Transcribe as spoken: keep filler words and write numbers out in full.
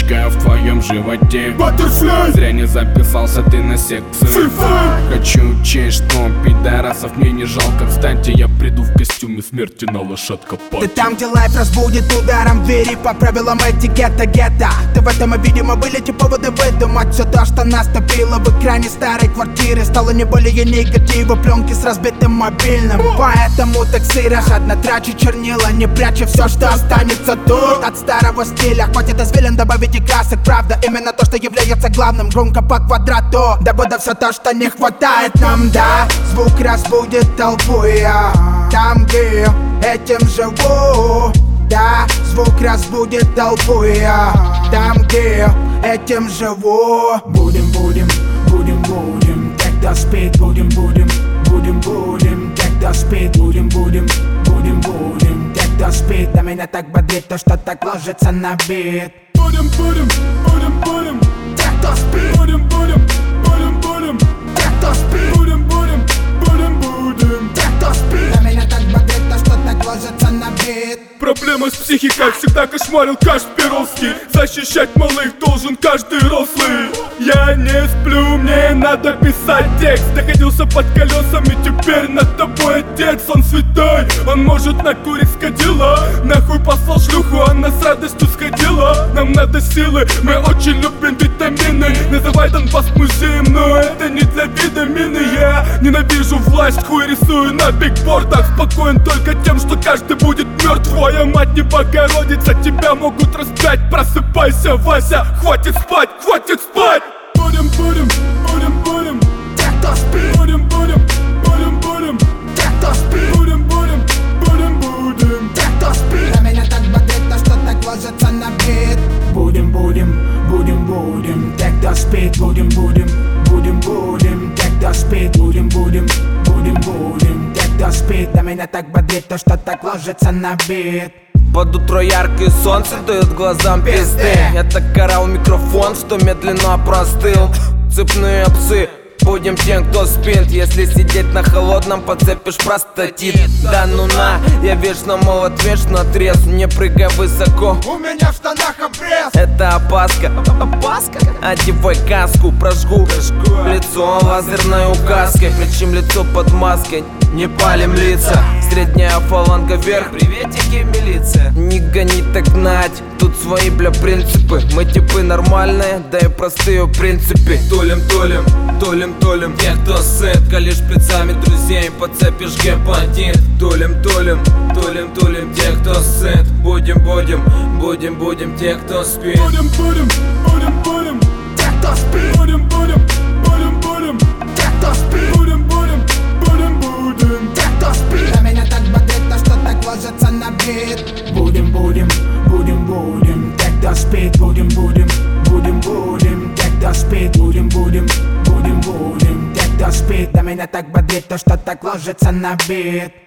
Точка в твоем животе. Баттерфляй. Зря не записался ты на секцию. Фри-файр. Хочу честь, но пидорасов мне не жалко. Кстати, я приду в костюме смерти на лошадка. Ты там, где лайф разбудит ударом двери по правилам этикета гетто. Ты в этом, видимо, были те поводы выдумать все то, что наступило в экране старой квартиры. Стало не более негатива, пленки с разбитым мобильным. Поэтому таксира жадно трачу чернила, не прячу все, что останется тут от старого стиля. Хватит извилин, добавить и красок. Правда, именно то, что является главным. Громко по квадрату, да буду все то, что не хватает нам, да. Звук разбудит толпу, я там, где этим живу. Да, звук разбудит толпу, я там, где этим живу. Будем, будем, будем, будем, те, кто спит. Будем, будем, будем, будем, те, кто спит. Будем, будем, будем, будем, те, кто спит. Да меня так бодрит то, что так ложится на бит. Будем, будем, будем, будем, те, кто спит. будем, будем, будем, будем, те, кто спит. будем, будем, будем, будем. Те, кто спит. Да меня так бодрит то, что так ложится на бит. Проблема с психикой всегда кошмарил каждый Перовский. Защищать малых должен каждый рослый. Я не сплю, мне надо писать текст. Находился под колесами, теперь над тобой отец. Он святой, он может на курить сходила. Нахуй послал шлюху, она с радостью сходила. Нам надо силы, мы очень любим витамины. Называй Донбасс музеем, но это не для витамины. Я ненавижу власть, хуй рисую на бигбордах. Спокоен только тем, что каждый будет мертв. Твоя мать не Богородица, тебя могут распять. Просыпайся, Вася, хватит спать, хватит спать. Будем, будем, будем, будем, Те, кто спит. будем, будем, будем, будем, Те, кто спит. будем, будем, будем, будем. Те, кто спит. Да меня так бодрит то, что так ложится на бит. Будем, будем, будем, будем, те, кто спит. Будем, будем, будем, будем, те, кто спит. Будем, будем, будем, будем, те, кто спит. Да меня так бодрит то, что так ложится на бит. Под утро яркое солнце дает глазам пизды. Я так орал микрофон, что медленно простыл. Цепные псы, будем тем, кто спит. Если сидеть на холодном, подцепишь простатит. Да ну на, я вечно молод, вечно трезв. Не прыгай высоко, У меня в штанах обрез. это опаска. Опаска? Одевай каску, прожгу лицо лазерной указкой. Причем лицо под маской, не палим лица. Средняя фаланга вверх, приветики, милиция. Не гони так гнать, тут свои, бля, принципы. Мы типы нормальные, да и простые в принципе. Тулим, тулим, тулим, тулим, тех, кто сыт. Калишь шприцами друзей, подцепишь гепатит. Тулим, тулим, тулим, тулим, тех, кто сыт. Будем, будем, будем, будем, тех, кто спит. Будем, будем, будем, будем, Те, кто спит. будем, будем, будем, будем, Те, кто спит. будем, будем, будем, будем. Те, кто спит. Да меня так бодрит то, что так ложится на бит. Будем, будем, будем, будем, те, кто спит. Будем, будем, будем, будем, те, кто спит. Будем, будем, будем, будем, те, кто спит. Да меня так бодрит то, что так ложится на бит.